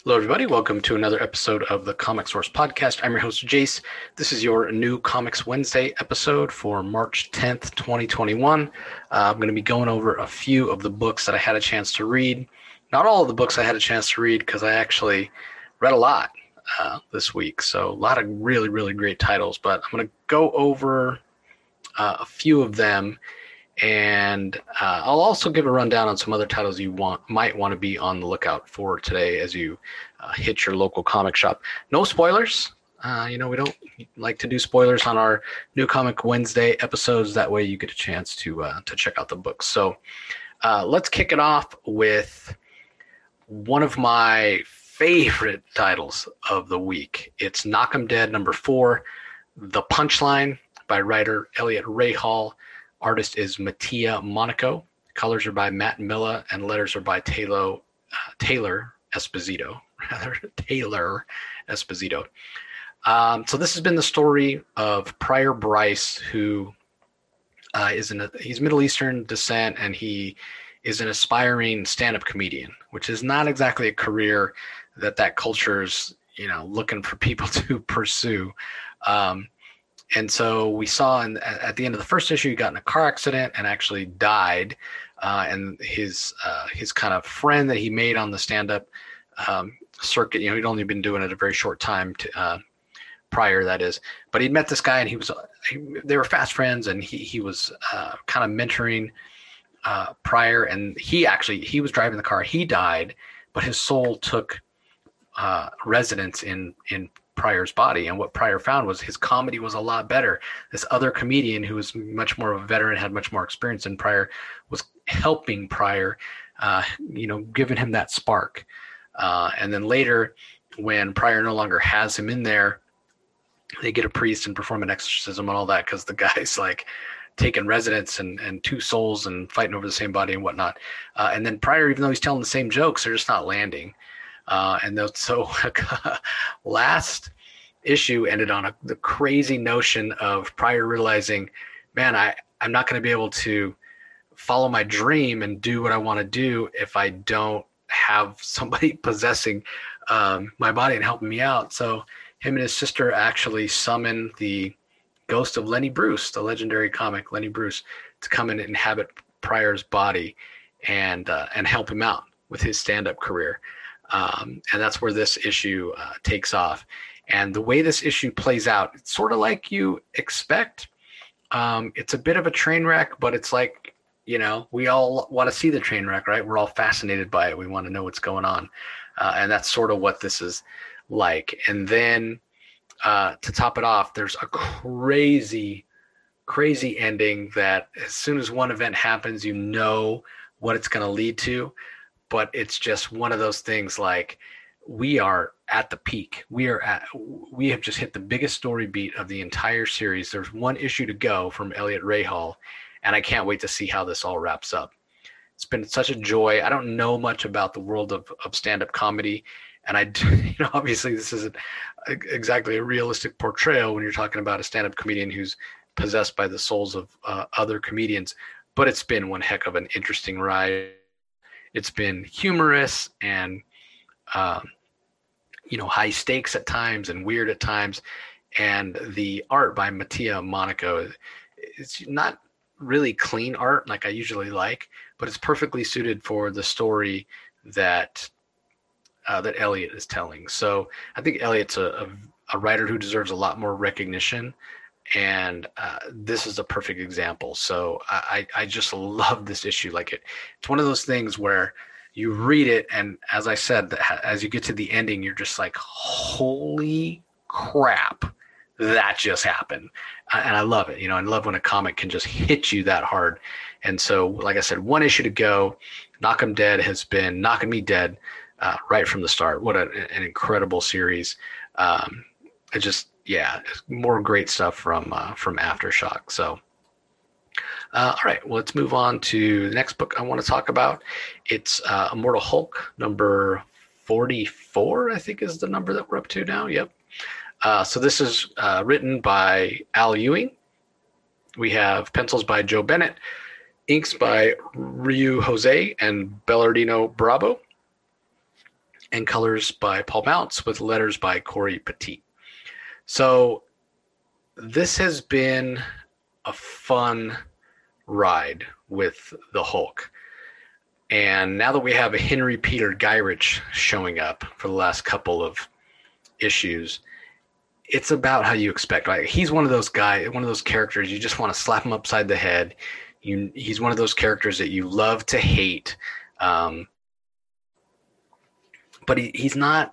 Hello, everybody. Welcome to another episode of the Comic Source Podcast. I'm your host, Jace. This is your new Comics Wednesday episode for March 10th, 2021. I'm going to be going over a few of the books that I had a chance to read. Not all of the books I had a chance to read because I actually read a lot this week. So a lot of really, really great titles. But I'm going to go over a few of them. And I'll also give a rundown on some other titles you might want to be on the lookout for today as you hit your local comic shop. No spoilers. We don't like to do spoilers on our New Comic Wednesday episodes. That way you get a chance to check out the books. So let's kick it off with one of my favorite titles of the week. It's Knock 'em Dead #4, The Punchline by writer Elliot Rahal. Artist is Mattia Monaco. Colors are by Matt Milla, and letters are by Taylor Esposito. So this has been the story of Pryor Bryce, who he's Middle Eastern descent, and he is an aspiring stand-up comedian, which is not exactly a career that culture's looking for people to pursue. And so we saw at the end of the first issue, he got in a car accident and actually died. And his kind of friend that he made on the stand-up circuit, he'd only been doing it a very short time prior, that is. But he'd met this guy, and they were fast friends, and he was kind of mentoring Pryor. And he was driving the car. He died, but his soul took residence in Pryor's body, and what Pryor found was his comedy was a lot better. This other comedian who was much more of a veteran, had much more experience than Pryor, was helping Pryor, giving him that spark. And then later, when Pryor no longer has him in there, they get a priest and perform an exorcism and all that, because the guy's like taking residence and two souls and fighting over the same body and whatnot. And then Pryor, even though he's telling the same jokes, they're just not landing. So last issue ended on the crazy notion of Pryor realizing, man, I'm not going to be able to follow my dream and do what I want to do if I don't have somebody possessing my body and helping me out. So him and his sister actually summon the ghost of Lenny Bruce, the legendary comic Lenny Bruce, to come in and inhabit Pryor's body and help him out with his stand-up career. And that's where this issue takes off. And the way this issue plays out, it's sort of like you expect. It's a bit of a train wreck, but it's like, we all want to see the train wreck, right? We're all fascinated by it. We want to know what's going on. And that's sort of what this is like. And then to top it off, there's a crazy, crazy ending that as soon as one event happens, you know what it's going to lead to. But it's just one of those things, like, we are at the peak. We have just hit the biggest story beat of the entire series. There's one issue to go from Elliot Rahal, and I can't wait to see how this all wraps up. It's been such a joy. I don't know much about the world of stand-up comedy, and obviously this isn't exactly a realistic portrayal when you're talking about a stand-up comedian who's possessed by the souls of other comedians, but it's been one heck of an interesting ride. It's been humorous and, high stakes at times and weird at times. And the art by Mattia Monaco, it's not really clean art like I usually like, but it's perfectly suited for the story that Elliot is telling. So I think Elliot's a writer who deserves a lot more recognition. And this is a perfect example. So I just love this issue. It's one of those things where you read it, and as I said, as you get to the ending, you're just like, holy crap, that just happened. And I love it. I love when a comic can just hit you that hard. And so, like I said, one issue to go. Knock 'em Dead has been knocking me dead right from the start. What an incredible series. More great stuff from Aftershock. So, all right, well, let's move on to the next book I want to talk about. It's Immortal Hulk number 44, I think is the number that we're up to now. Yep. So this is written by Al Ewing. We have pencils by Joe Bennett, inks by Ryu Jose and Bellardino Bravo. and colors by Paul Bounce with letters by Corey Petit. So this has been a fun ride with the Hulk. And now that we have a Henry Peter Gyrich showing up for the last couple of issues, it's about how you expect. Like, he's one of those characters you just want to slap him upside the head. He's one of those characters that you love to hate, but he's not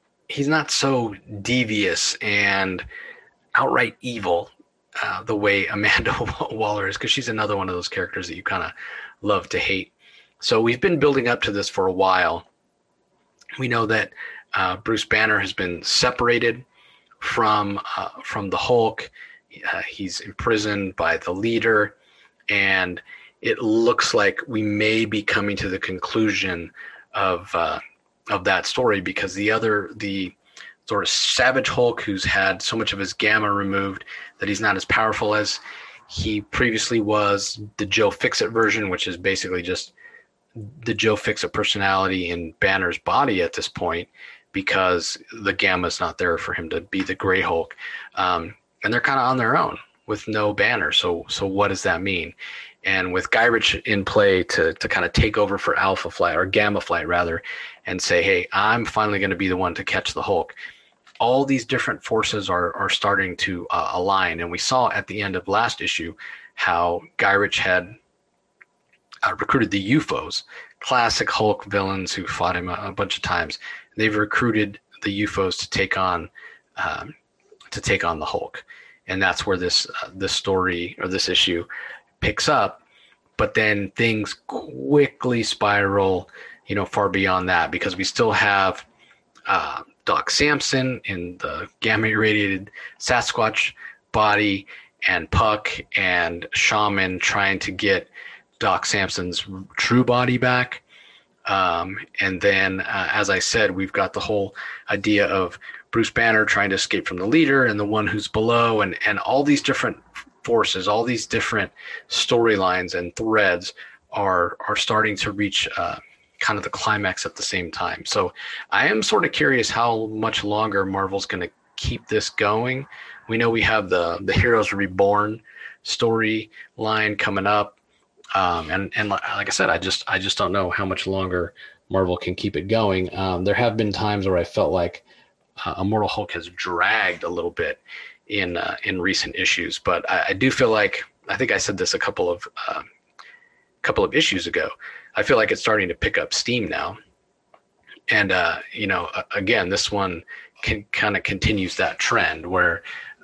so devious and outright evil the way Amanda Waller is, because she's another one of those characters that you kind of love to hate. So we've been building up to this for a while. We know that Bruce Banner has been separated from the Hulk. He's imprisoned by the leader, and it looks like we may be coming to the conclusion of that story, because the sort of Savage Hulk, who's had so much of his gamma removed that he's not as powerful as he previously was, the Joe Fixit version, which is basically just the Joe Fixit personality in Banner's body at this point, because the gamma's not there for him to be the Gray Hulk. And they're kind of on their own with no Banner. So what does that mean? And with Gyrich in play to kind of take over for Alpha Flight, or Gamma Flight rather, and say, hey, I'm finally going to be the one to catch the Hulk. All these different forces are starting to align. And we saw at the end of last issue how Gyrich had recruited the UFOs, classic Hulk villains who fought him a bunch of times. They've recruited the UFOs to take on the Hulk, and that's where this story, or this issue, picks up. But then things quickly spiral, far beyond that, because we still have Doc Samson in the gamma irradiated Sasquatch body, and Puck and Shaman trying to get Doc Samson's true body back. And then, as I said, we've got the whole idea of Bruce Banner trying to escape from the leader and the one who's below, and all these different forces, all these different storylines and threads are starting to reach kind of the climax at the same time. So I am sort of curious how much longer Marvel's going to keep this going. We know we have the Heroes Reborn storyline coming up. And like I said, I just don't know how much longer Marvel can keep it going. There have been times where I felt like Immortal Hulk has dragged a little bit in recent issues, but I do feel like, I think I said this a couple of issues ago, I feel like it's starting to pick up steam now. And again, this one kind of continues that trend where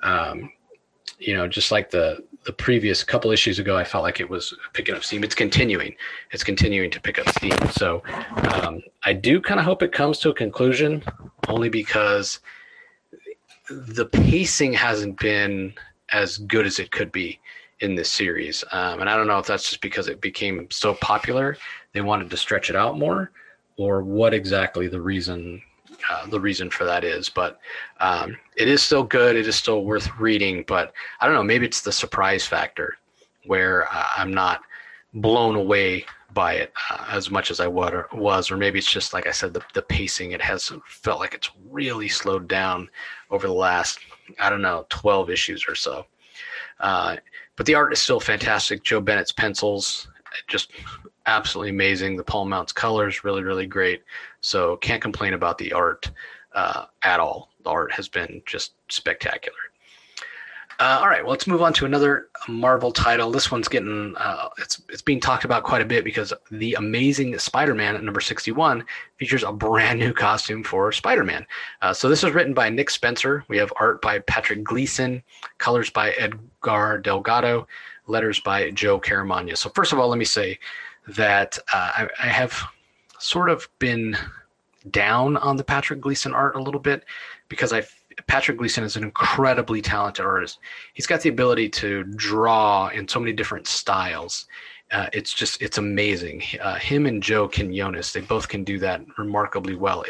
just like the previous couple issues ago, I felt like it was picking up steam. It's continuing to pick up steam. So I do kind of hope it comes to a conclusion, only because the pacing hasn't been as good as it could be in this series. And I don't know if that's just because it became so popular, they wanted to stretch it out more, or what exactly the reason for that is. But it is still good. It is still worth reading. But I don't know, maybe it's the surprise factor where I'm not blown away by it as much as I was, or maybe it's just, like I said, the pacing. It has felt like it's really slowed down over the last, 12 issues or so. But the art is still fantastic. Joe Bennett's pencils, just absolutely amazing. The Paul Mounts colors, really, really great. So can't complain about the art at all. The art has been just spectacular. All right, well, let's move on to another Marvel title. This one's getting, it's being talked about quite a bit because The Amazing Spider-Man at number 61 features a brand new costume for Spider-Man. So this was written by Nick Spencer. We have art by Patrick Gleason, colors by Edgar Delgado, letters by Joe Caramagna. So first of all, let me say that I have sort of been down on the Patrick Gleason art a little bit, because Patrick Gleason is an incredibly talented artist. He's got the ability to draw in so many different styles. It's amazing. Him and Joe Quinones, they both can do that remarkably well.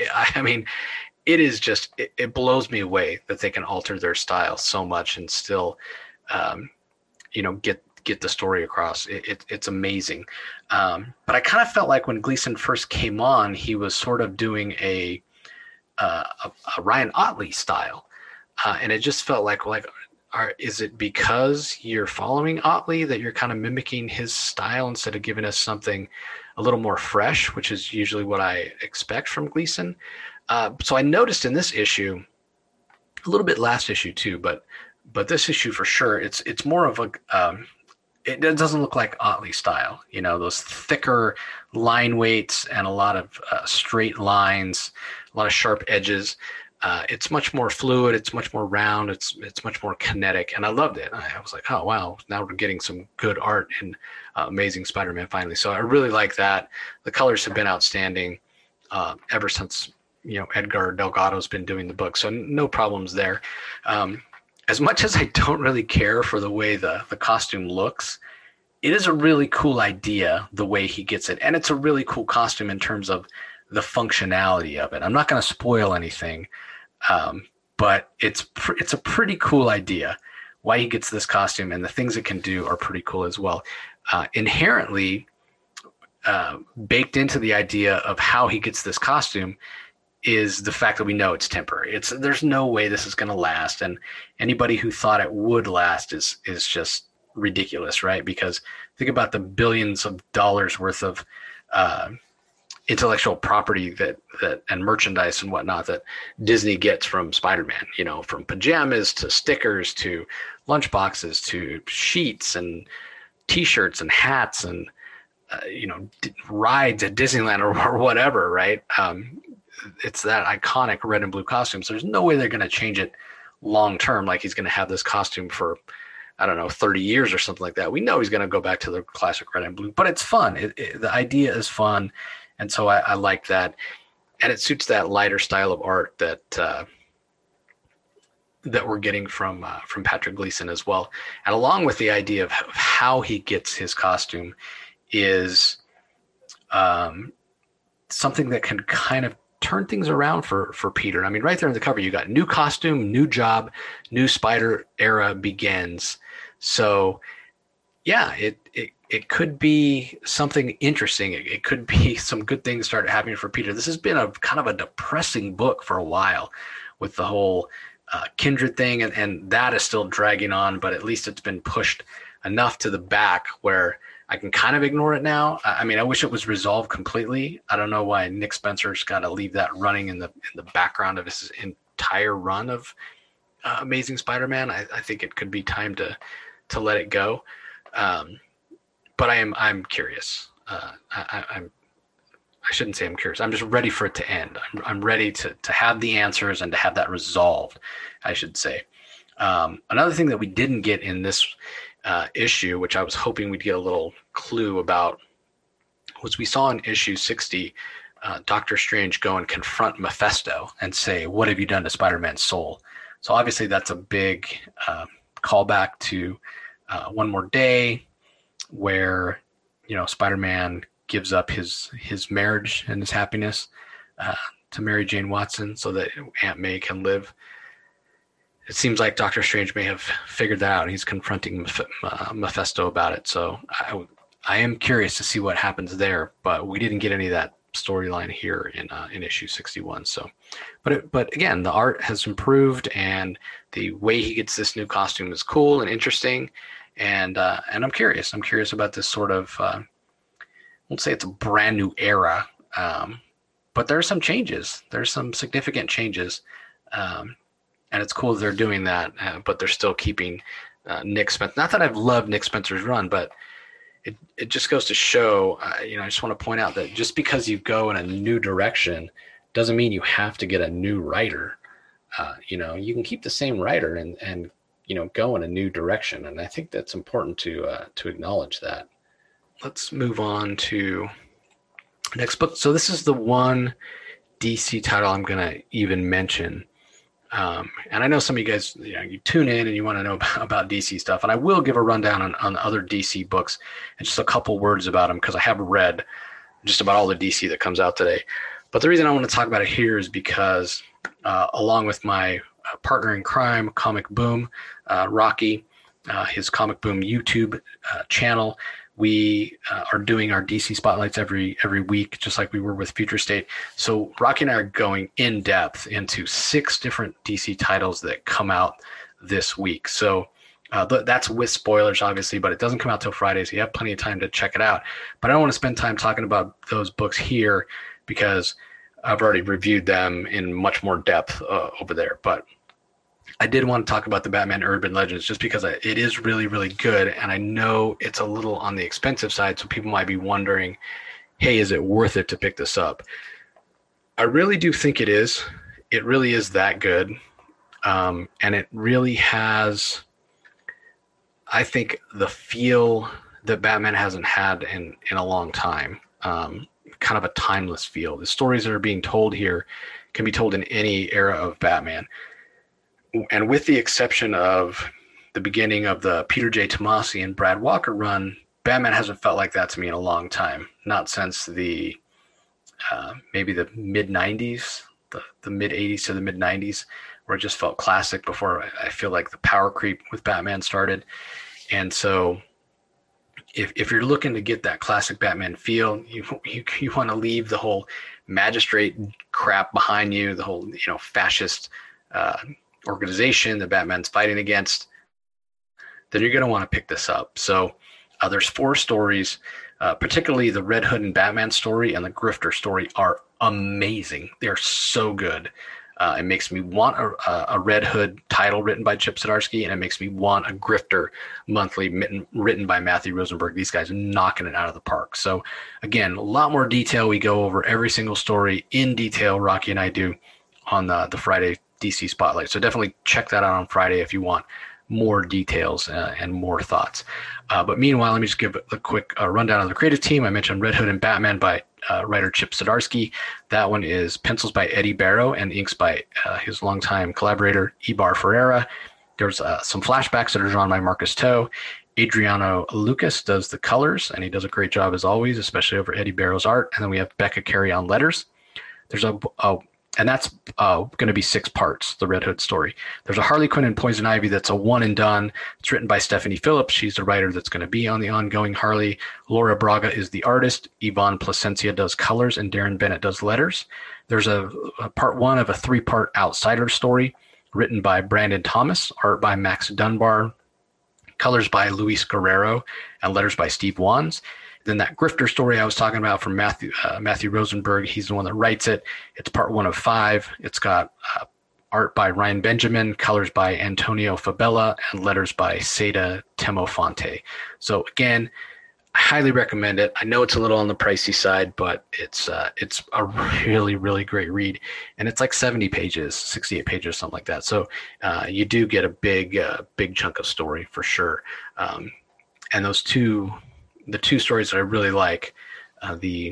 It blows me away that they can alter their style so much and still, get the story across. It's amazing. But I kind of felt like when Gleason first came on, he was sort of doing a Ryan Ottley style, and it just felt like is it because you're following Ottley that you're kind of mimicking his style instead of giving us something a little more fresh, which is usually what I expect from Gleason. So I noticed in this issue, a little bit last issue too, but this issue for sure, it's more of a it doesn't look like Ottley style, those thicker line weights and a lot of straight lines, a lot of sharp edges. It's much more fluid. It's much more round. It's much more kinetic, and I loved it. I was like, oh wow, now we're getting some good art in Amazing Spider-Man finally. So I really like that. The colors have been outstanding ever since Edgar Delgado's been doing the book, so no problems there. As much as I don't really care for the way the costume looks, it is a really cool idea the way he gets it, and it's a really cool costume in terms of the functionality of it. I'm not going to spoil anything, but it's a pretty cool idea why he gets this costume, and the things it can do are pretty cool as well. Inherently baked into the idea of how he gets this costume is the fact that we know it's temporary. There's no way this is going to last, and anybody who thought it would last is just ridiculous, right? Because think about the billions of dollars worth of intellectual property that and merchandise and whatnot that Disney gets from Spider-Man. From pajamas to stickers to lunchboxes to sheets and T-shirts and hats and rides at Disneyland or whatever, right? It's that iconic red and blue costume. So there's no way they're going to change it long term. Like he's going to have this costume for, I don't know, 30 years or something like that. We know he's going to go back to the classic red and blue, but it's fun. The idea is fun. And so I like that. And it suits that lighter style of art that we're getting from Patrick Gleason as well. And along with the idea of how he gets his costume is something that can kind of turn things around for Peter. I mean, right there in the cover, you got new costume, new job, new Spider era begins. So yeah, it could be something interesting. It could be some good things start happening for Peter. This has been a kind of a depressing book for a while with the whole Kindred thing, and that is still dragging on, but at least it's been pushed enough to the back where I can kind of ignore it now. I mean, I wish it was resolved completely. I don't know why Nick Spencer's got to leave that running in the background of his entire run of Amazing Spider-Man. I think it could be time to let it go. But I'm curious. I shouldn't say I'm curious. I'm just ready for it to end. I'm ready to have the answers and to have that resolved, I should say. Another thing that we didn't get in this issue, which I was hoping we'd get a little clue about, was we saw in issue 60 Doctor Strange go and confront Mephisto and say, "What have you done to Spider-Man's soul?" So obviously that's a big callback to One More Day, where Spider-Man gives up his marriage and his happiness to Mary Jane Watson so that Aunt May can live. It seems like Doctor Strange may have figured that out, and he's confronting Mephisto about it. So I am curious to see what happens there, but we didn't get any of that storyline here in issue 61. So, but again, the art has improved, and the way he gets this new costume is cool and interesting, and I'm curious. I'm curious about this sort of. I won't say it's a brand new era, but there are some changes. There's some significant changes. And it's cool that they're doing that, but they're still keeping Nick Spencer. Not that I've loved Nick Spencer's run, but it just goes to show, I just want to point out that just because you go in a new direction doesn't mean you have to get a new writer. You can keep the same writer and go in a new direction. And I think that's important to acknowledge that. Let's move on to the next book. So this is the one DC title I'm going to even mention. And I know some of you guys, you tune in and you want to know about DC stuff, and I will give a rundown on other DC books and just a couple words about them because I have read just about all the DC that comes out today. But the reason I want to talk about it here is because along with my partner in crime, Comic Boom, Rocky, his Comic Boom YouTube channel. We are doing our DC spotlights every week, just like we were with Future State. So Rocky and I are going in depth into 6 different DC titles that come out this week. So that's with spoilers, obviously, but it doesn't come out till Friday, so you have plenty of time to check it out. But I don't want to spend time talking about those books here because I've already reviewed them in much more depth over there. But I did want to talk about the Batman Urban Legends just because it is really, really good. And I know it's a little on the expensive side. So people might be wondering, hey, is it worth it to pick this up? I really do think it is. It really is that good. And it really has, I think, the feel that Batman hasn't had in a long time. Kind of a timeless feel. The stories that are being told here can be told in any era of Batman. And with the exception of the beginning of the Peter J. Tomasi and Brad Walker run, Batman hasn't felt like that to me in a long time. Not since the maybe the mid-90s, the mid-80s to the mid-90s, where it just felt classic before I feel like the power creep with Batman started. And so if you're looking to get that classic Batman feel, you want to leave the whole magistrate crap behind you, the whole fascist organization that Batman's fighting against, then you're going to want to pick this up. So there's 4 stories, particularly the Red Hood and Batman story and the Grifter story are amazing. They're so good. It makes me want a Red Hood title written by Chip Zdarsky, and it makes me want a Grifter monthly written by Matthew Rosenberg. These guys are knocking it out of the park. So again, a lot more detail. We go over every single story in detail, Rocky and I do, on the Friday DC Spotlight. So definitely check that out on Friday if you want more details and more thoughts. But meanwhile, let me just give a quick rundown of the creative team. I mentioned Red Hood and Batman by writer Chip Zdarsky. That one is pencils by Eddie Barrow and inks by his longtime collaborator Ibar Ferreira. There's some flashbacks that are drawn by Marcus Toe. Adriano Lucas does the colors, and he does a great job as always, especially over Eddie Barrow's art. And then we have Becca Carey on letters. There's and that's going to be 6 parts, the Red Hood story. There's a Harley Quinn and Poison Ivy that's a one and done. It's written by Stephanie Phillips. She's the writer that's going to be on the ongoing Harley. Laura Braga is the artist. Yvonne Placencia does colors, and Darren Bennett does letters. There's a part 1 of a 3-part Outsider story written by Brandon Thomas, art by Max Dunbar, colors by Luis Guerrero, and letters by Steve Wands. Then that Grifter story I was talking about from Matthew Rosenberg, he's the one that writes it. It's part 1 of 5. It's got art by Ryan Benjamin, colors by Antonio Fabella, and letters by Seda Temofonte. So again, I highly recommend it. I know it's a little on the pricey side, but it's a really, really great read. And it's like 70 pages, 68 pages, something like that. So you do get a big chunk of story for sure. And the 2 stories that I really like, the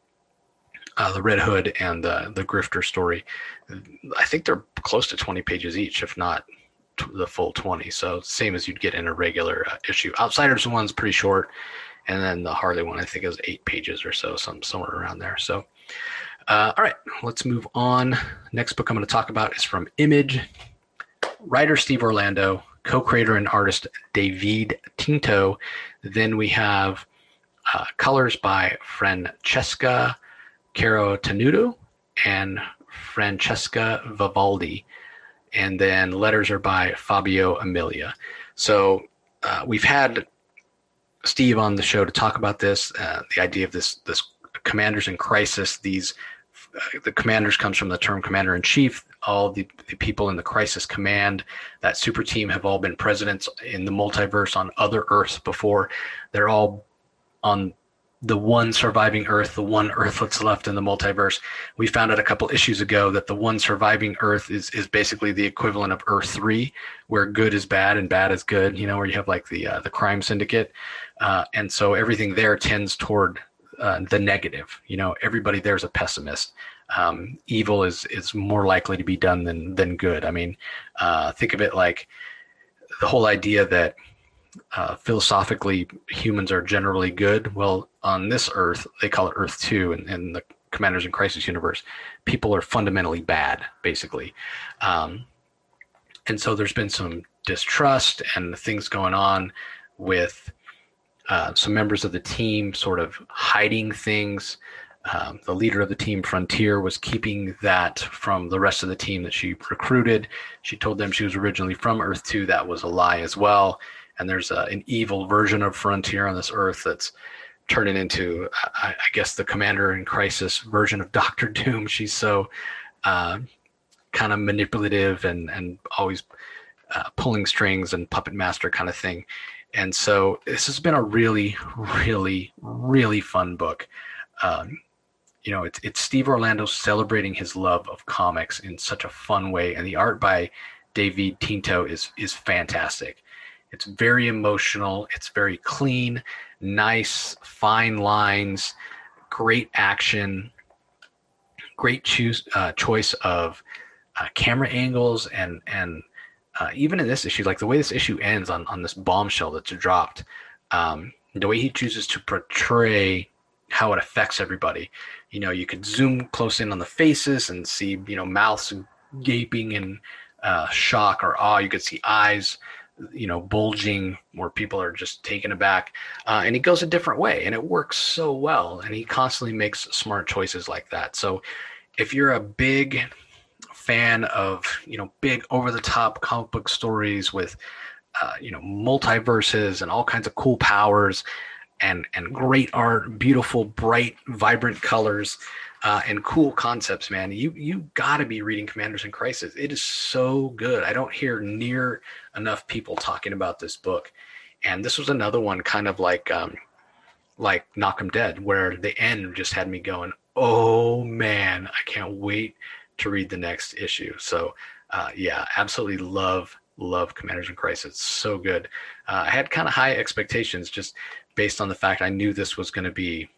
Red Hood and the Grifter story, I think they're close to 20 pages each, if not the full 20. So same as you'd get in a regular issue. Outsiders one's pretty short, and then the Harley one I think is 8 pages or so, somewhere around there. So all right, let's move on. Next book I'm going to talk about is from Image. Writer Steve Orlando, co-creator and artist David Tinto. Then we have colors by Francesca Caro Tenuto and Francesca Vivaldi. And then letters are by Fabio Emilia. So we've had Steve on the show to talk about this, the idea of this commanders in crisis. The commanders comes from the term commander-in-chief. All the people in the crisis command, that super team, have all been presidents in the multiverse on other Earths before. They're all on the one surviving Earth, the one Earth that's left in the multiverse. We found out a couple issues ago that the one surviving Earth is basically the equivalent of Earth 3, where good is bad and bad is good, where you have like the crime syndicate. And so everything there tends toward the negative. Everybody there's a pessimist. Evil is more likely to be done than good. I mean, think of it like the whole idea that philosophically humans are generally good. Well, on this Earth, they call it Earth 2 in the Commanders in Crisis universe. People are fundamentally bad, basically. And so there's been some distrust and things going on with some members of the team sort of hiding things. The leader of the team, Frontier, was keeping that from the rest of the team that she recruited. She told them she was originally from Earth 2. That was a lie as well. And there's an evil version of Frontier on this Earth that's turning into, I guess, the Commander in Crisis version of Doctor Doom. She's so kind of manipulative and always pulling strings and puppet master kind of thing. And so this has been a really, really, really fun book. It's Steve Orlando celebrating his love of comics in such a fun way, and the art by David Tinto is fantastic. It's very emotional. It's very clean, nice, fine lines, great action, great choice of camera angles, and even in this issue, like the way this issue ends on this bombshell that's dropped, the way he chooses to portray how it affects everybody. You could zoom close in on the faces and see, mouths gaping in shock or awe. You could see eyes, bulging where people are just taken aback. And he goes a different way, and it works so well. And he constantly makes smart choices like that. So if you're a big fan of, big over-the-top comic book stories with, multiverses and all kinds of cool powers, and great art, beautiful, bright, vibrant colors, and cool concepts, man, you got to be reading Commanders in Crisis. It is so good. I don't hear near enough people talking about this book. And this was another one kind of like Knock 'em Dead, where the end just had me going, oh, man, I can't wait to read the next issue. So, absolutely love Commanders in Crisis. It's so good. I had kind of high expectations just based on the fact I knew this was going to be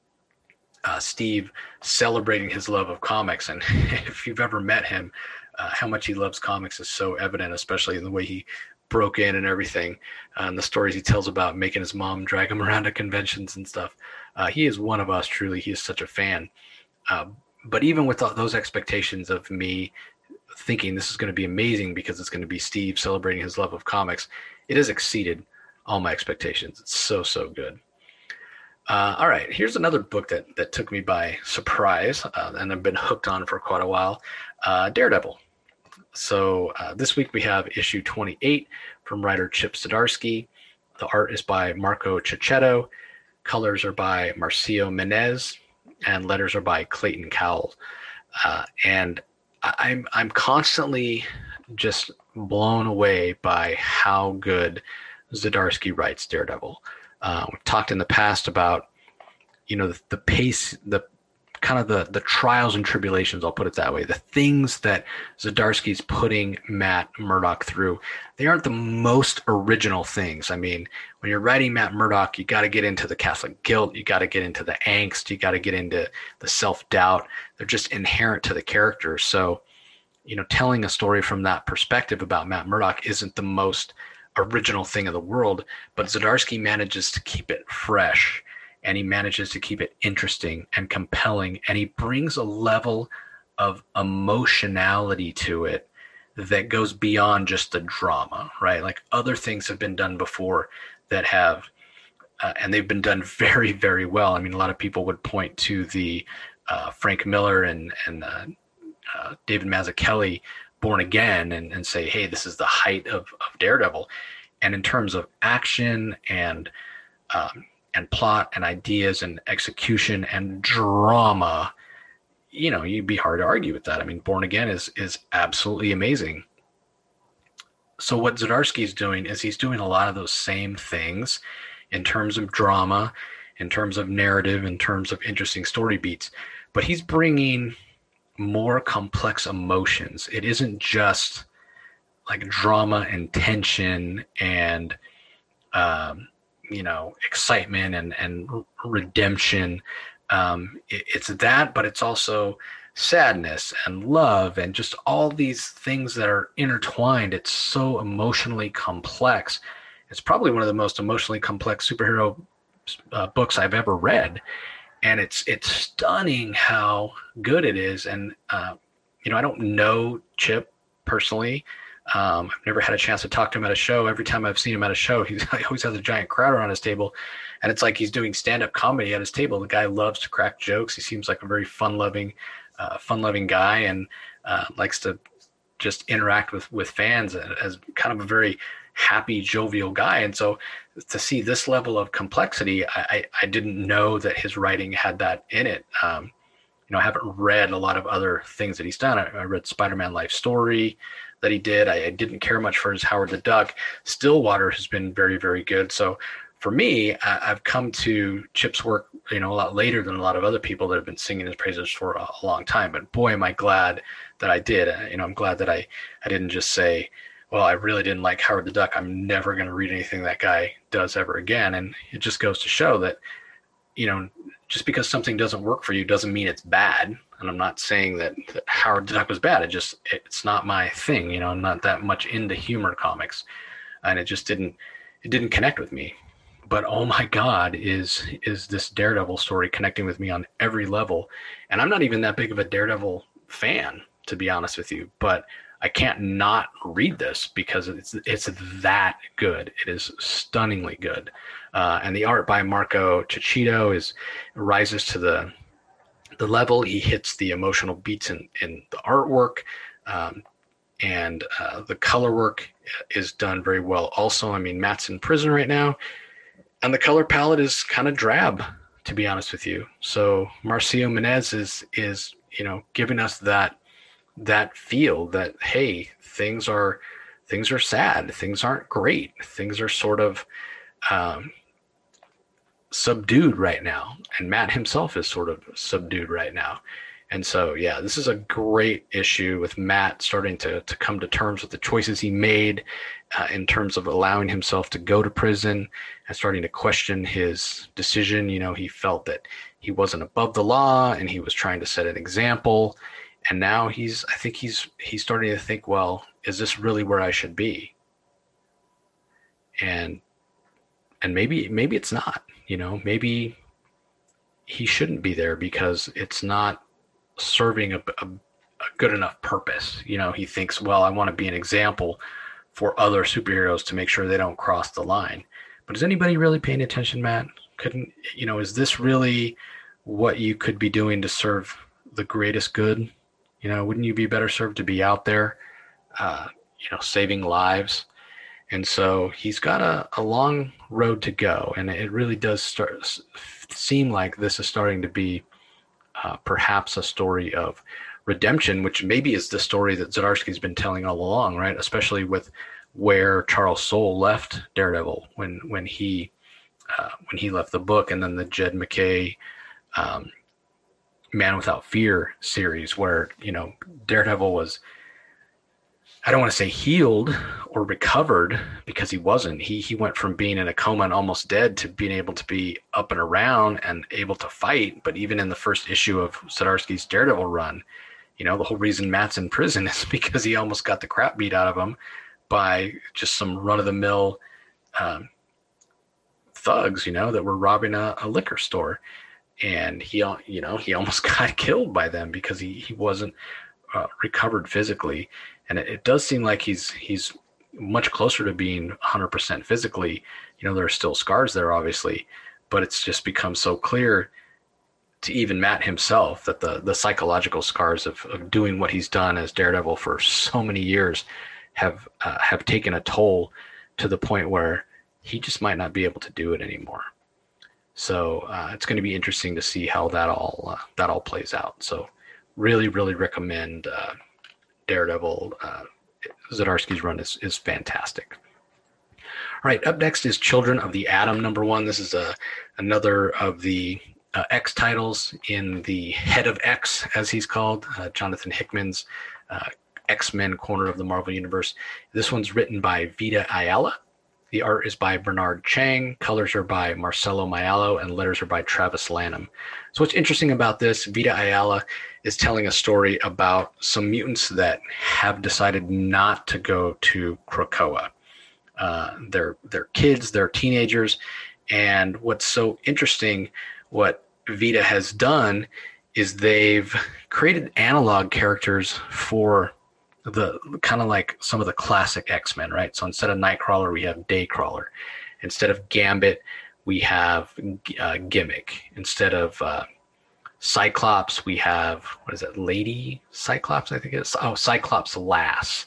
Steve celebrating his love of comics. And if you've ever met him, how much he loves comics is so evident, especially in the way he broke in and everything, and the stories he tells about making his mom drag him around to conventions and stuff. He is one of us, truly. He is such a fan. But even with those expectations of me thinking this is going to be amazing because it's going to be Steve celebrating his love of comics, it has exceeded all my expectations. It's so, so good. All right, here's another book that took me by surprise, and I've been hooked on for quite a while, Daredevil. So this week we have issue 28 from writer Chip Zdarsky. The art is by Marco Checchetto. Colors are by Marcio Menez, and letters are by Clayton Cowles. And I'm constantly just blown away by how good Zdarsky writes Daredevil. We've talked in the past about, the pace, the kind of the trials and tribulations, I'll put it that way, the things that Zdarsky's putting Matt Murdock through. They aren't the most original things. I mean, when you're writing Matt Murdock, you got to get into the Catholic guilt, you got to get into the angst, you got to get into the self-doubt. They're just inherent to the character. So, telling a story from that perspective about Matt Murdock isn't the most original thing in the world, but Zdarsky manages to keep it fresh, and he manages to keep it interesting and compelling, and he brings a level of emotionality to it that goes beyond just the drama, right? Like other things have been done before that have, and they've been done very, very well. I mean, a lot of people would point to the Frank Miller and David Mazzucchelli Born Again and say, hey, this is the height of Daredevil. And in terms of action and plot and ideas and execution and drama, you'd be hard to argue with that. I mean, Born Again is absolutely amazing. So what Zdarsky is doing is he's doing a lot of those same things in terms of drama, in terms of narrative, in terms of interesting story beats, but he's bringing more complex emotions. It isn't just like drama and tension and excitement and redemption. It's that, but it's also sadness and love and just all these things that are intertwined. It's so emotionally complex. It's probably one of the most emotionally complex superhero books I've ever read. And it's stunning how good it is. And, I don't know Chip personally. I've never had a chance to talk to him at a show. Every time I've seen him at a show, he always has a giant crowd around his table. And it's like he's doing stand-up comedy at his table. The guy loves to crack jokes. He seems like a very fun-loving guy, and likes to just interact with fans as kind of a very happy, jovial guy. And so to see this level of complexity, I didn't know that his writing had that in it. I haven't read a lot of other things that he's done. I read Spider-Man Life Story that he did. I didn't care much for his Howard the Duck. Stillwater has been very, very good. So for me, I've come to Chip's work, a lot later than a lot of other people that have been singing his praises for a long time. But boy, am I glad that I did. I'm glad that I didn't just say, well, I really didn't like Howard the Duck. I'm never going to read anything that guy does ever again. And it just goes to show that, just because something doesn't work for you doesn't mean it's bad. And I'm not saying that Howard the Duck was bad. It's not my thing. I'm not that much into humor comics, and it didn't connect with me. But oh my God, is this Daredevil story connecting with me on every level? And I'm not even that big of a Daredevil fan, to be honest with you, but I can't not read this because it's that good. It is stunningly good. And the art by Marco Cicchito rises to the level. He hits the emotional beats in the artwork, and the color work is done very well also. I mean, Matt's in prison right now, and the color palette is kind of drab, to be honest with you. So Marcio Menez is giving us that feel that, hey, things are sad, things aren't great, things are sort of subdued right now, and Matt himself is sort of subdued right now. And so, yeah, this is a great issue with Matt starting to come to terms with the choices he made in terms of allowing himself to go to prison and starting to question his decision. He felt that he wasn't above the law and he was trying to set an example. And now I think he's starting to think, well, is this really where I should be? And maybe it's not, maybe he shouldn't be there because it's not serving a good enough purpose. He thinks, well, I want to be an example for other superheroes to make sure they don't cross the line. But is anybody really paying attention, Matt? Is this really what you could be doing to serve the greatest good? Wouldn't you be better served to be out there, saving lives? And so he's got a long road to go. And it really does seem like this is starting to be perhaps a story of redemption, which maybe is the story that Zdarsky's been telling all along, right? Especially with where Charles Soule left Daredevil when he left the book, and then the Jed MacKay Man Without Fear series, where Daredevil was, I don't want to say healed or recovered, because he wasn't. He went from being in a coma and almost dead to being able to be up and around and able to fight. But even in the first issue of Zdarsky's Daredevil run, the whole reason Matt's in prison is because he almost got the crap beat out of him by just some run-of-the-mill thugs, that were robbing a liquor store. And he almost got killed by them because he wasn't recovered physically. And it does seem like he's much closer to being 100% physically. There are still scars there, obviously, but it's just become so clear to even Matt himself that the psychological scars of doing what he's done as Daredevil for so many years have taken a toll to the point where he just might not be able to do it anymore. So it's going to be interesting to see how that all plays out. So really, really recommend Daredevil. Zdarsky's run is fantastic. All right, up next is Children of the Atom #1. This is another of the X titles in the Head of X, as he's called, Jonathan Hickman's X-Men corner of the Marvel Universe. This one's written by Vita Ayala. The art is by Bernard Chang, colors are by Marcelo Maiello, and letters are by Travis Lanham. So what's interesting about this, Vita Ayala is telling a story about some mutants that have decided not to go to Krakoa. They're kids, they're teenagers, and what's so interesting, what Vita has done is they've created analog characters for the kind of like some of the classic X-Men, right? So instead of Nightcrawler, we have Daycrawler. Instead of Gambit, we have Gimmick. Instead of Cyclops, we have, what is it, Lady Cyclops, I think it's. Oh, Cyclops Lass.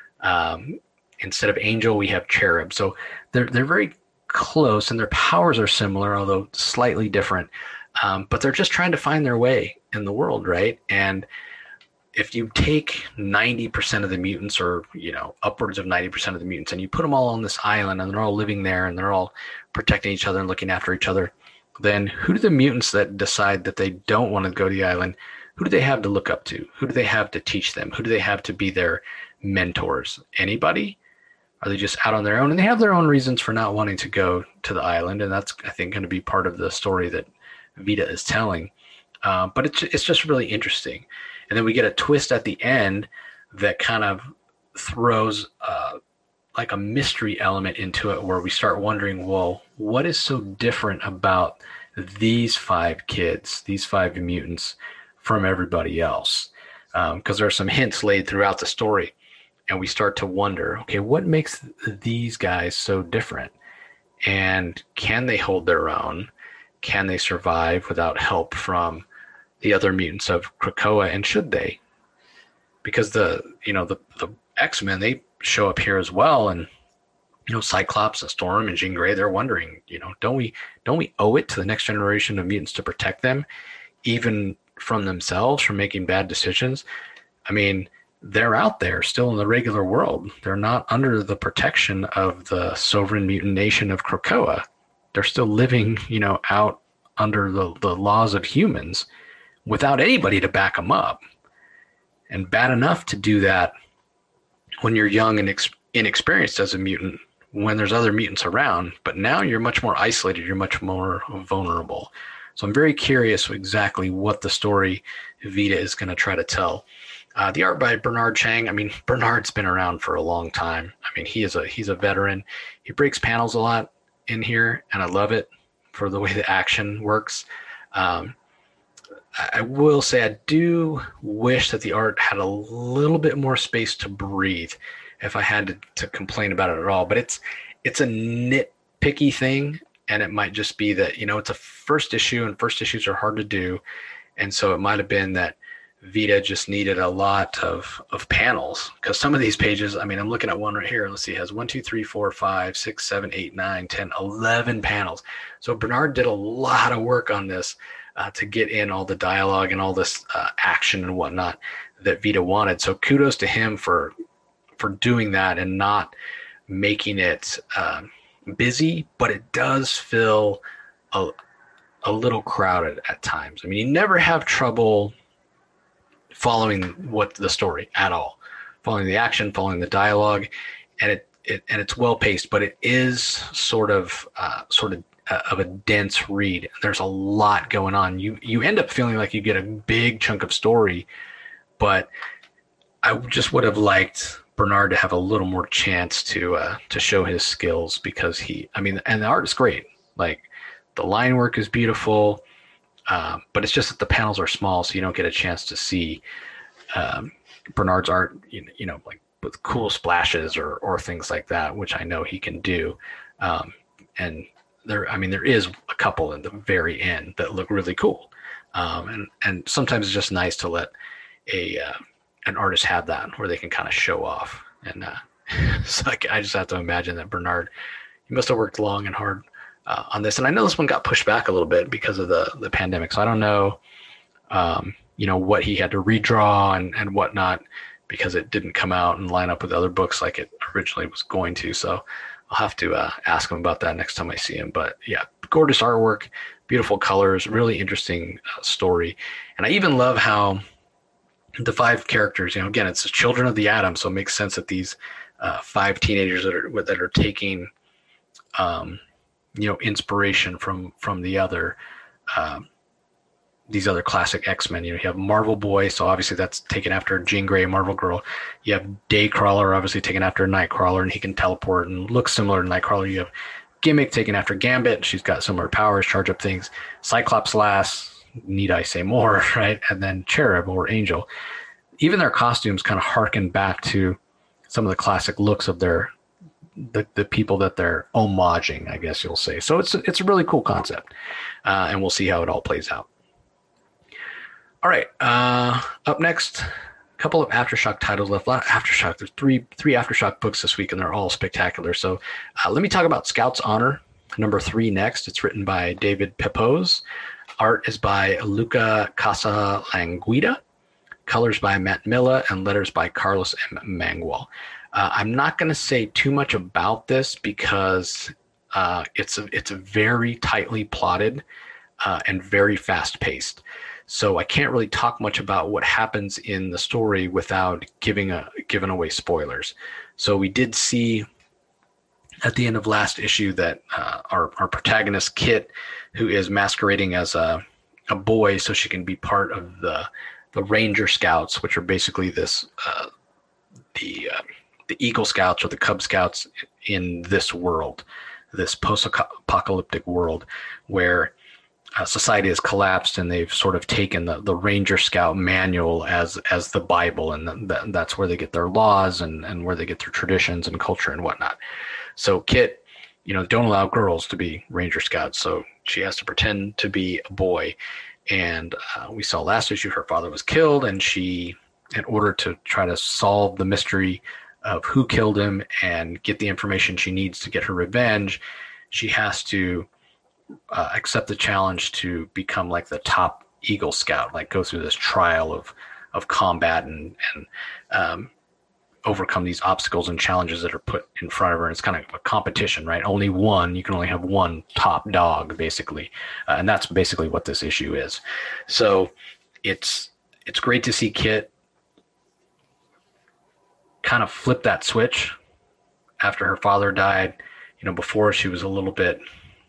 Instead of Angel, we have Cherub. So they're very close, and their powers are similar, although slightly different. But they're just trying to find their way in the world, right? And if you take 90% of the mutants, or upwards of 90% of the mutants, and you put them all on this island, and they're all living there, and they're all protecting each other and looking after each other, then who do the mutants that decide that they don't want to go to the island, who do they have to look up to? Who do they have to teach them? Who do they have to be their mentors? Anybody? Are they just out on their own? And they have their own reasons for not wanting to go to the island, and that's, I think, going to be part of the story that Vita is telling. But it's just really interesting. And then we get a twist at the end that kind of throws like a mystery element into it, where we start wondering, well, what is so different about these 5 kids, these 5 mutants, from everybody else? Because there are some hints laid throughout the story, and we start to wonder, okay, what makes these guys so different? And can they hold their own? Can they survive without help from the other mutants of Krakoa, and should they? Because the X-Men, they show up here as well, and Cyclops and Storm and Jean Grey, they're wondering, don't we owe it to the next generation of mutants to protect them, even from themselves, from making bad decisions? I mean, they're out there still in the regular world. They're not under the protection of the sovereign mutant nation of Krakoa. They're still living, out under the laws of humans, without anybody to back them up. And bad enough to do that when you're young and inexperienced as a mutant, when there's other mutants around, but now you're much more isolated, you're much more vulnerable. So I'm very curious exactly what the story Vita is going to try to tell. The art by Bernard Chang. I mean, Bernard's been around for a long time. I mean, he's a veteran. He breaks panels a lot in here, and I love it for the way the action works. I will say I do wish that the art had a little bit more space to breathe, if I had to complain about it at all. But it's a nitpicky thing, and it might just be that, it's a first issue, and first issues are hard to do. And so it might have been that Vita just needed a lot of panels, because some of these pages, I mean, I'm looking at one right here. Let's see, it has 1, 2, 3, 4, 5, 6, 7, 8, 9, 10, 11 panels. So Bernard did a lot of work on this to get in all the dialogue and all this action and whatnot that Vita wanted. So kudos to him for doing that and not making it busy, but it does feel a little crowded at times. I mean, you never have trouble following the story at all, following the action, following the dialogue, and it's well paced, but it is sort of a dense read. There's a lot going on. You end up feeling like you get a big chunk of story, but I just would have liked Bernard to have a little more chance to show his skills, because and the art is great. Like, the line work is beautiful, but it's just that the panels are small, so you don't get a chance to see Bernard's art, like with cool splashes or things like that, which I know he can do. And there is a couple in the very end that look really cool. And sometimes it's just nice to let an artist have that, where they can kind of show off. And so I just have to imagine that Bernard, he must have worked long and hard on this. And I know this one got pushed back a little bit because of the pandemic. So I don't know, what he had to redraw and whatnot, because it didn't come out and line up with other books like it originally was going to. So I'll have to ask him about that next time I see him. But yeah, gorgeous artwork, beautiful colors, really interesting story. And I even love how the 5 characters, again, it's the children of the atom, so it makes sense that these 5 teenagers that are taking, inspiration from the other, these other classic X-Men. You have Marvel Boy, so obviously that's taken after Jean Grey, Marvel Girl. You have Daycrawler, obviously taken after Nightcrawler, and he can teleport and look similar to Nightcrawler. You have Gimmick taken after Gambit. She's got similar powers, charge up things. Cyclops Lass, need I say more, right? And then Cherub or Angel. even their costumes kind of harken back to some of the classic looks of the people that they're homaging, I guess you'll say. So it's a really cool concept, and we'll see how it all plays out. All right, up next, a couple of Aftershock titles left. Aftershock, there's three Aftershock books this week, and they're all spectacular. So let me talk about Scout's Honor, number 3 next. It's written by David Pepose. Art is by Luca Casalanguida. Colors by Matt Milla, and letters by Carlos M. Mangual. I'm not going to say too much about this because it's a very tightly plotted and very fast paced. So I can't really talk much about what happens in the story without giving away spoilers. So we did see at the end of last issue that our protagonist Kit, who is masquerading as a boy so she can be part of the Ranger Scouts, which are basically the Eagle Scouts or the Cub Scouts in this world, this post-apocalyptic world where society has collapsed, and they've sort of taken the Ranger Scout manual as the Bible, and that's where they get their laws and where they get their traditions and culture and whatnot. So Kit, don't allow girls to be Ranger Scouts, so she has to pretend to be a boy. And we saw last issue her father was killed, and she, in order to try to solve the mystery of who killed him and get the information she needs to get her revenge, she has to accept the challenge to become like the top Eagle Scout, like go through this trial of combat and overcome these obstacles and challenges that are put in front of her. And it's kind of a competition, right? You can only have one top dog, basically. And that's basically what this issue is. So it's great to see Kit kind of flip that switch after her father died. Before she was a little bit,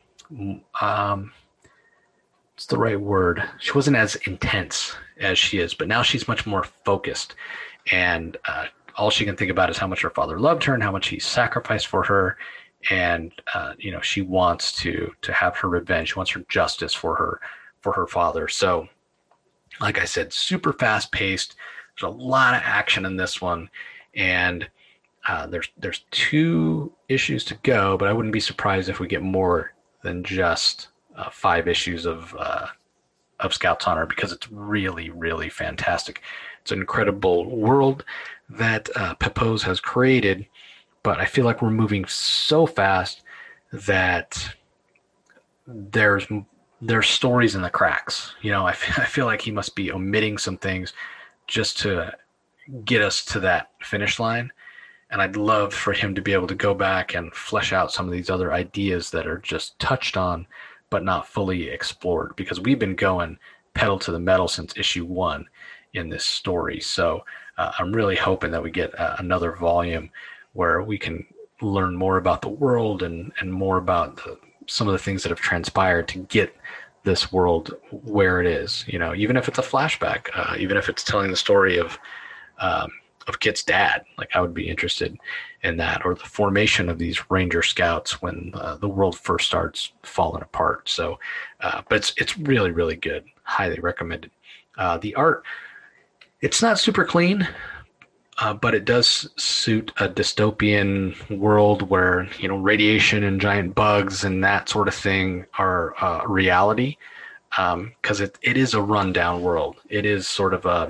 what's the right word? She wasn't as intense as she is, but now she's much more focused. And all she can think about is how much her father loved her and how much he sacrificed for her. And, she wants to have her revenge. She wants her justice for her father. So, like I said, super fast paced. There's a lot of action in this one. And there's 2 issues to go, but I wouldn't be surprised if we get more than just 5 issues of Scout's Honor, because it's really, really fantastic. It's an incredible world that Pepose has created, but I feel like we're moving so fast that there's stories in the cracks. I feel like he must be omitting some things just to get us to that finish line. And I'd love for him to be able to go back and flesh out some of these other ideas that are just touched on but not fully explored, because we've been going pedal to the metal since issue 1 in this story. So I'm really hoping that we get another volume where we can learn more about the world and more about some of the things that have transpired to get this world where it is. Even if it's a flashback, even if it's telling the story of Kit's dad, like I would be interested in that, or the formation of these Ranger Scouts when the world first starts falling apart. So, but it's really, really good. Highly recommended. The art, it's not super clean, but it does suit a dystopian world where, radiation and giant bugs and that sort of thing are reality. Because it is a rundown world. It is sort of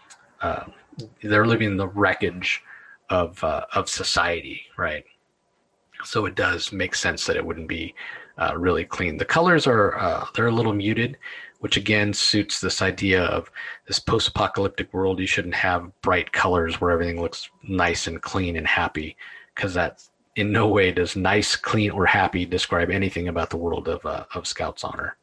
they're living in the wreckage of society, right? So it does make sense that it wouldn't be really clean. The colors are they're a little muted, which again suits this idea of this post-apocalyptic world. You shouldn't have bright colors where everything looks nice and clean and happy, because that in no way does nice, clean, or happy describe anything about the world of Scout's Honor.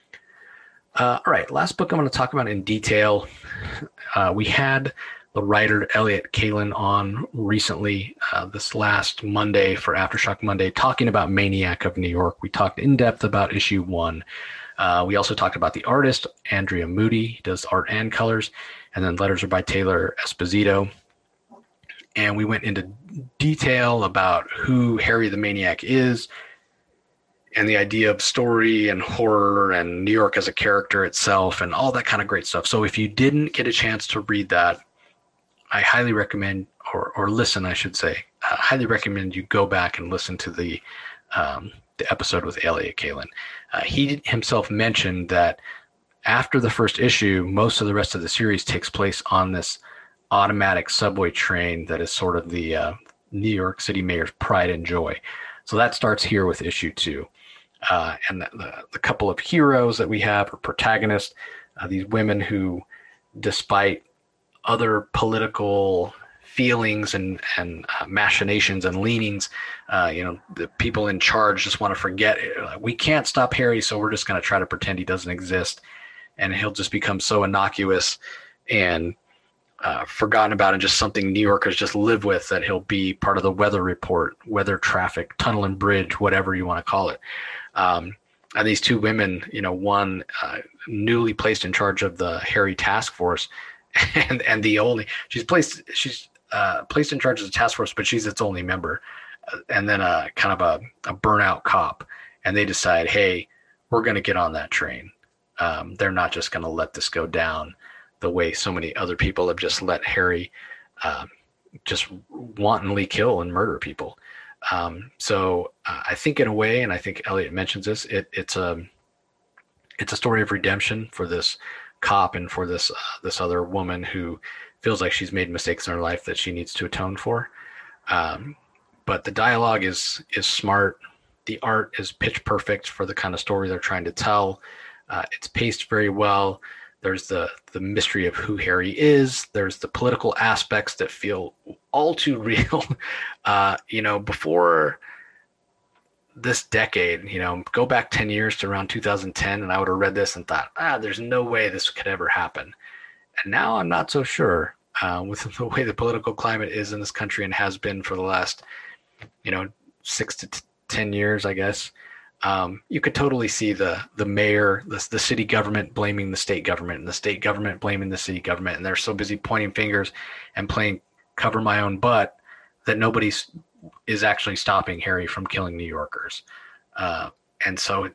All right, last book I'm going to talk about in detail. We had the writer Elliot Kalin on recently, this last Monday for Aftershock Monday, talking about Maniac of New York. We talked in depth about issue 1. We also talked about the artist, Andrea Moody. He does art and colors. And then letters are by Taylor Esposito. And we went into detail about who Harry the Maniac is, and the idea of story and horror and New York as a character itself and all that kind of great stuff. So if you didn't get a chance to read that, I highly recommend, or listen, I should say, highly recommend you go back and listen to the episode with Elliot Kalin. He himself mentioned that after the first issue, most of the rest of the series takes place on this automatic subway train that is sort of the New York City mayor's pride and joy. So that starts here with issue 2. And the couple of heroes that we have are protagonists, these women who, despite other political feelings and machinations and leanings, the people in charge just want to forget it. We can't stop Harry, so we're just going to try to pretend he doesn't exist, and he'll just become so innocuous and forgotten about, and just something New Yorkers just live with, that he'll be part of the weather report, weather, traffic, tunnel and bridge, whatever you want to call it. And these two women, one newly placed in charge of the Harry task force, and the only she's placed in charge of the task force, but she's its only member, and then a kind of a burnout cop, and they decide, hey, we're going to get on that train. They're not just going to let this go down the way so many other people have just let Harry just wantonly kill and murder people. So I think, in a way, and I think Elliot mentions this, it's a story of redemption for this cop and for this other woman who feels like she's made mistakes in her life that she needs to atone for. But the dialogue is smart. The art is pitch perfect for the kind of story they're trying to tell. It's paced very well. There's the mystery of who Harry is. There's the political aspects that feel all too real. Before this decade, go back 10 years to around 2010, and I would have read this and thought, there's no way this could ever happen. And now I'm not so sure, with the way the political climate is in this country and has been for the last, 6 to 10 years, I guess. You could totally see the mayor, the city government blaming the state government, and the state government blaming the city government. And they're so busy pointing fingers and playing cover my own butt that nobody is actually stopping Harry from killing New Yorkers. And so,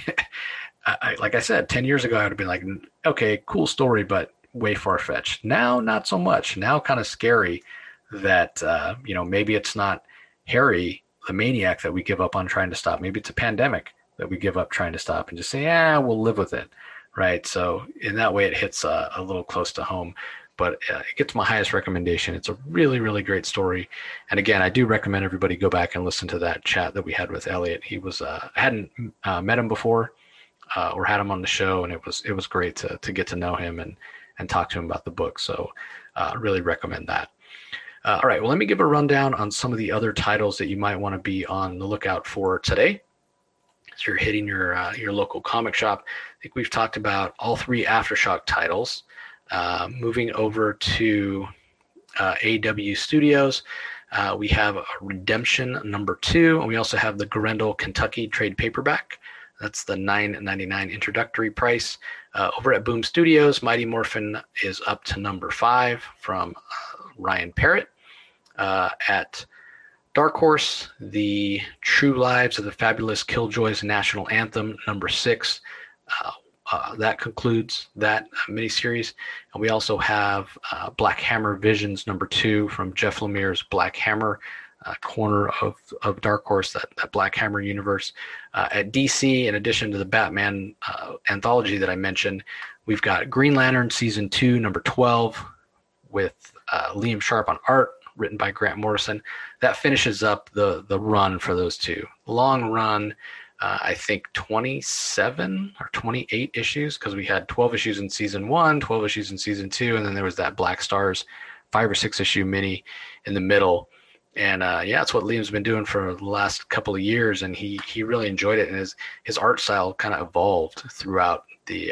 like I said, 10 years ago, I would have been like, okay, cool story, but way far-fetched. Now, not so much. Now, kind of scary that, maybe it's not Harry, the maniac, that we give up on trying to stop. Maybe it's a pandemic that we give up trying to stop and just say, we'll live with it. Right. So in that way, it hits a little close to home, but it gets my highest recommendation. It's a really, really great story. And again, I do recommend everybody go back and listen to that chat that we had with Elliot. He was, I hadn't met him before or had him on the show, and it was great to get to know him and talk to him about the book. So really recommend that. All right, well, let me give a rundown on some of the other titles that you might want to be on the lookout for today. So you're hitting your local comic shop. I think we've talked about all 3 Aftershock titles. Moving over to AW Studios, we have Redemption #2, and we also have the Grendel, Kentucky trade paperback. That's the $9.99 introductory price. Over at Boom Studios, Mighty Morphin is up to #5 from Ryan Parrott. At Dark Horse, The True Lives of the Fabulous Killjoys National Anthem #6. That concludes that miniseries. And we also have Black Hammer Visions #2 from Jeff Lemire's Black Hammer, corner of Dark Horse, that Black Hammer universe. At DC, in addition to the Batman anthology that I mentioned, we've got Green Lantern Season 2 #12 with Liam Sharp on art, written by Grant Morrison. That finishes up the run for those two. Long run, I think 27 or 28 issues, because we had 12 issues in Season 1, 12 issues in Season 2, and then there was that Black Stars 5 or 6 issue mini in the middle. And it's what Liam's been doing for the last couple of years, and he really enjoyed it, and his art style kind of evolved throughout the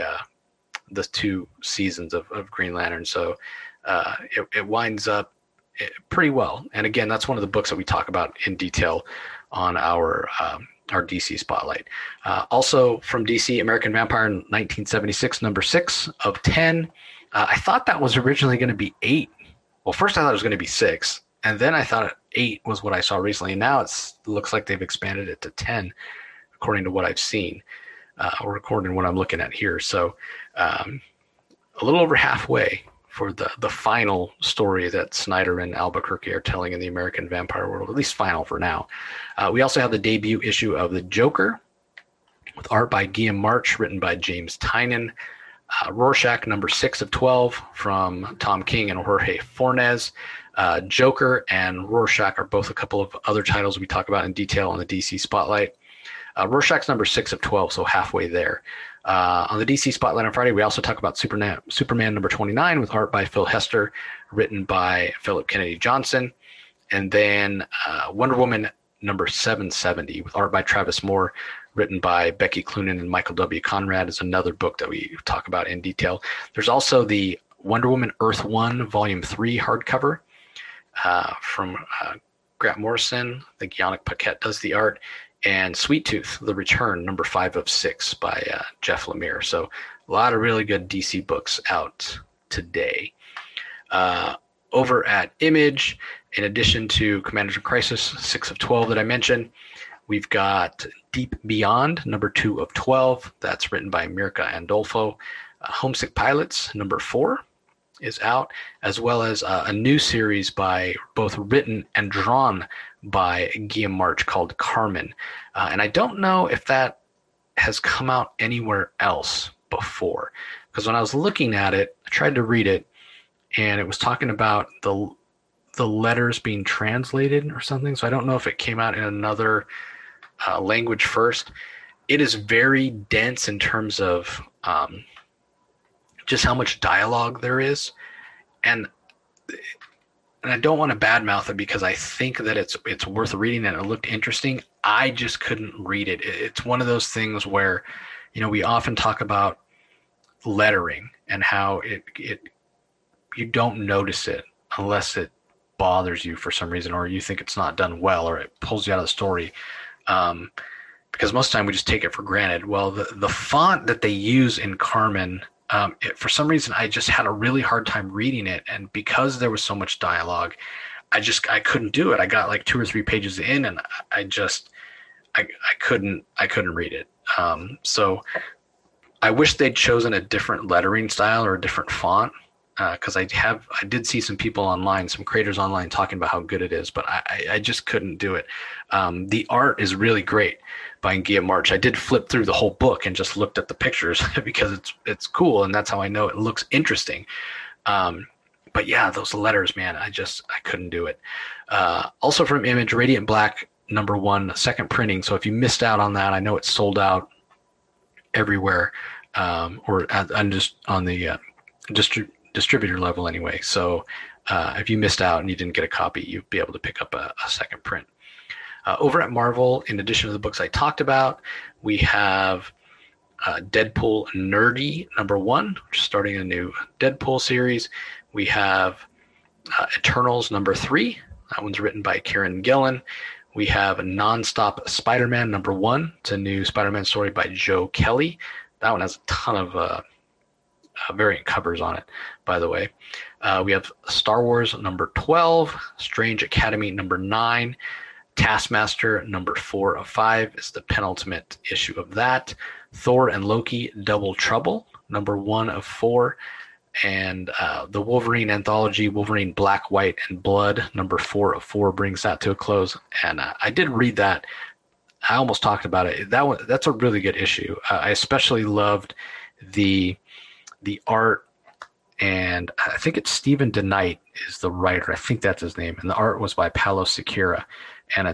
2 seasons of Green Lantern. So it winds up pretty well. And again, that's one of the books that we talk about in detail on our DC Spotlight. Also from DC, American Vampire 1976, #6 of 10. I thought that was originally going to be 8. Well, first I thought it was going to be 6, and then I thought 8 was what I saw recently. And now it looks like they've expanded it to 10, according to what I've seen, or according to what I'm looking at here. So a little over halfway for the final story that Snyder and Albuquerque are telling in the American vampire world, at least final for now. We also have the debut issue of The Joker with art by Guillaume March, written by James Tynion. Rorschach, number 6 of 12 from Tom King and Jorge Fornes. Joker and Rorschach are both a couple of other titles we talk about in detail on the DC Spotlight. Rorschach's number 6 of 12, so halfway there. On the DC Spotlight on Friday, we also talk about Superman number 29 with art by Phil Hester, written by Philip Kennedy Johnson. And then Wonder Woman number 770 with art by Travis Moore, written by Becky Cloonan and Michael W. Conrad, is another book that we talk about in detail. There's also the Wonder Woman Earth 1 Volume 3 hardcover from Grant Morrison. I think Yannick Paquette does the art. And Sweet Tooth, The Return, number 5 of 6 by Jeff Lemire. So a lot of really good DC books out today. Over at Image, in addition to Commanders in Crisis, 6 of 12 that I mentioned, we've got Deep Beyond, number 2 of 12. That's written by Mirka Andolfo. Homesick Pilots, number 4, is out, as well as a new series by both written and drawn by Guillaume March called Carmen. And I don't know if that has come out anywhere else before, because when I was looking at it, I tried to read it, and it was talking about the letters being translated or something. So I don't know if it came out in another language first. It is very dense in terms of just how much dialogue there is, and I don't want to badmouth it because I think that it's worth reading and it looked interesting. I just couldn't read it. It's one of those things where, we often talk about lettering and how it you don't notice it unless it bothers you for some reason, or you think it's not done well, or it pulls you out of the story. Because most of the time we just take it for granted. Well, the font that they use in Carmen, for some reason, I just had a really hard time reading it. And because there was so much dialogue, I couldn't do it. I got like 2 or 3 pages in, and I couldn't read it. So I wish they'd chosen a different lettering style or a different font. Because I did see some people online, some creators online, talking about how good it is, but I just couldn't do it. The art is really great by Guillaume March. I did flip through the whole book and just looked at the pictures because it's cool, and that's how I know it looks interesting. But yeah, those letters, man, I couldn't do it. Also from Image, Radiant Black number 1, second printing. So if you missed out on that, I know it's sold out everywhere, or I'm just on the distributor level anyway. So if you missed out and you didn't get a copy, you'd be able to pick up a second print. Over at Marvel, in addition to the books I talked about, we have Deadpool Nerdy number 1, which is starting a new Deadpool series. We have Eternals number 3. That one's written by Kieran Gillen. We have Nonstop Spider-Man number 1. It's a new Spider-Man story by Joe Kelly. That one has a ton of variant covers on it, by the way. We have Star Wars number 12, Strange Academy number 9, Taskmaster number 4 of 5 is the penultimate issue of that. Thor and Loki Double Trouble number 1 of 4, and the Wolverine anthology, Wolverine Black, White, and Blood number 4 of 4 brings that to a close. And I did read that. I almost talked about it. That's a really good issue. I especially loved the art, and I think it's Stephen DeKnight is the writer. I think that's his name. And the art was by Paolo Secura. And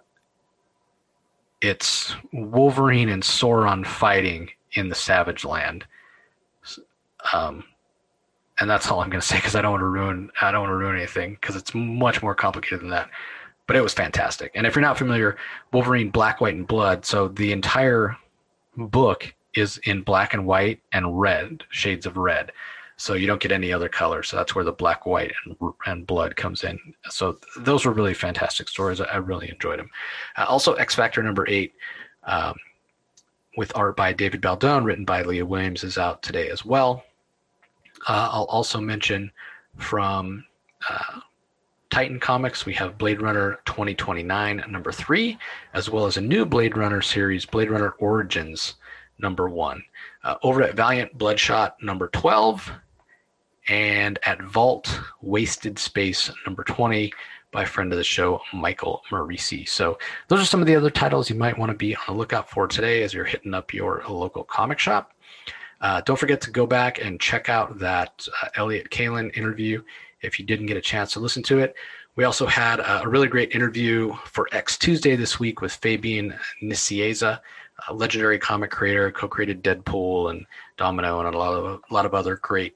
it's Wolverine and Sauron fighting in the Savage Land. And that's all I'm going to say, because I don't want to ruin anything, because it's much more complicated than that. But it was fantastic. And if you're not familiar, Wolverine Black, White, and Blood. So the entire book is in black and white and red, shades of red. So you don't get any other color. So that's where the black, white, and blood comes in. So those were really fantastic stories. I really enjoyed them. Also, X Factor number 8, with art by David Baldone, written by Leah Williams, is out today as well. I'll also mention from Titan Comics, we have Blade Runner 2029 number 3, as well as a new Blade Runner series, Blade Runner Origins number 1. Over at Valiant, Bloodshot number 12, and at Vault, Wasted Space number 20 by friend of the show, Michael Marisi. So those are some of the other titles you might want to be on the lookout for today as you're hitting up your local comic shop. Don't forget to go back and check out that Elliott Kalan interview if you didn't get a chance to listen to it. We also had a really great interview for X Tuesday this week with Fabian Nicieza, a legendary comic creator, co-created Deadpool and Domino and a lot of other great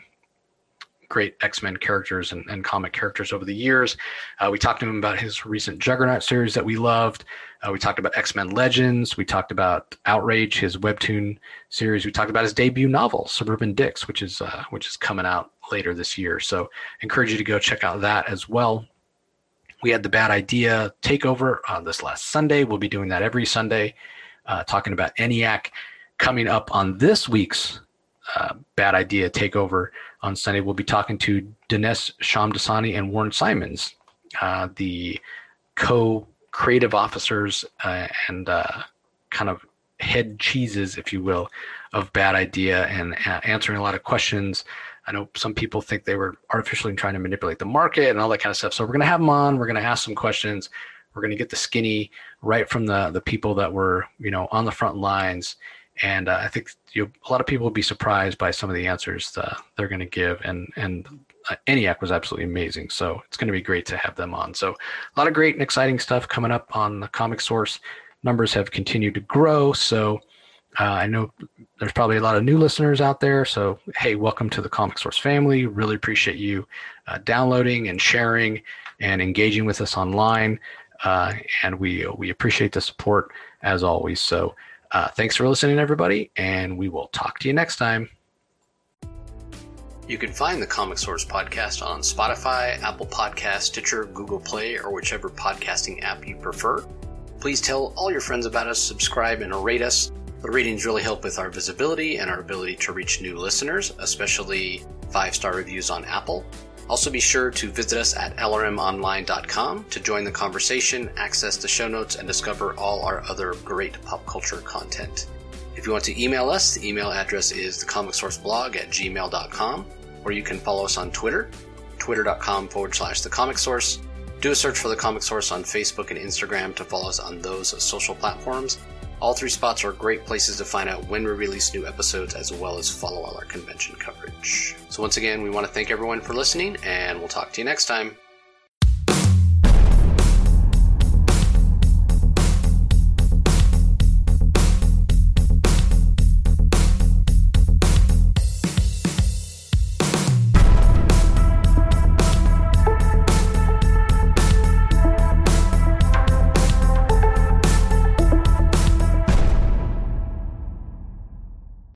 X-Men characters and comic characters over the years. We talked to him about his recent Juggernaut series that we loved. We talked about X-Men Legends. We talked about Outrage, his webtoon series. We talked about his debut novel, Suburban Dicks, which is coming out later this year. So I encourage you to go check out that as well. We had the Bad Idea Takeover this last Sunday. We'll be doing that every Sunday, talking about ENIAC. Coming up on this week's Bad Idea Takeover on Sunday, we'll be talking to Dinesh Shamdasani and Warren Simons, the co-creative officers and kind of head cheeses, if you will, of Bad Idea, and answering a lot of questions. I know some people think they were artificially trying to manipulate the market and all that kind of stuff. So we're going to have them on. We're going to ask some questions. We're going to get the skinny right from the people that were, on the front lines. And I think a lot of people will be surprised by some of the answers they're going to give. And ENIAC was absolutely amazing. So it's going to be great to have them on. So a lot of great and exciting stuff coming up on the Comic Source. Numbers have continued to grow. So I know there's probably a lot of new listeners out there. So, hey, welcome to the Comic Source family. Really appreciate you downloading and sharing and engaging with us online. And we appreciate the support as always. So thanks for listening, everybody, and we will talk to you next time. You can find the Comic Source podcast on Spotify, Apple Podcasts, Stitcher, Google Play, or whichever podcasting app you prefer. Please tell all your friends about us, subscribe, and rate us. The ratings really help with our visibility and our ability to reach new listeners, especially 5-star reviews on Apple. Also be sure to visit us at lrmonline.com to join the conversation, access the show notes, and discover all our other great pop culture content. If you want to email us, the email address is thecomicsourceblog@gmail.com, or you can follow us on Twitter, twitter.com/thecomicsource. Do a search for The Comic Source on Facebook and Instagram to follow us on those social platforms. All 3 spots are great places to find out when we release new episodes, as well as follow all our convention coverage. So once again, we want to thank everyone for listening, and we'll talk to you next time.